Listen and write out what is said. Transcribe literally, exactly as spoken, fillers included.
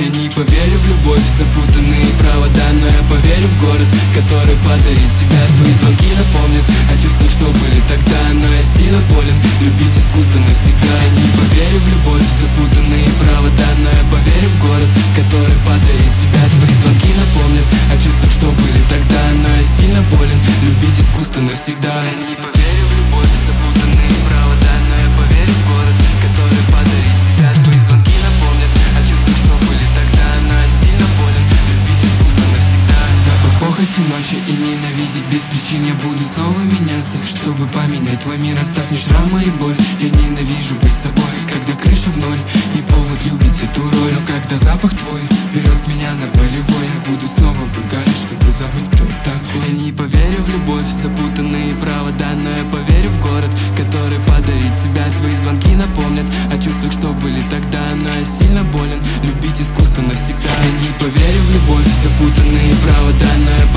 Я не поверю в любовь, запутанные провода, но я поверю в город, который подарит тебя. Твои звонки напомнят о чувствах, что были тогда, но я сильно болен, любить искусство навсегда. Я не поверю в любовь, запутанные провода, но я поверю в город, который подарит тебя. Твои звонки напомнят о чувствах, что были тогда, но я сильно болен, любить искусство навсегда. Я не поверю в любовь, запутанные провода, но я поверю в город, который подарит тебя. Твои звонки напомнят о чувствах, что были тогда, но я сильно болен, любить искусство навсегда. Запах похоти ночи и ненавидеть без причин. Я буду снова меняться, чтобы поменять твой мир, оставь мне шрамы и боль. Я ненавижу быть собой, когда крыша в ноль, не повод любить эту роль. Но когда запах твой берет меня на болевой, я буду снова выгорать, чтобы забыть, кто такой. Я не поверю в любовь, запутанные провода, но я поверю в город, который подарит себя. Твои звонки напомнят о чувствах, что были тогда, но я сильно болен, любить искусство навсегда. Я не поверю в любовь, запутанные провода, но я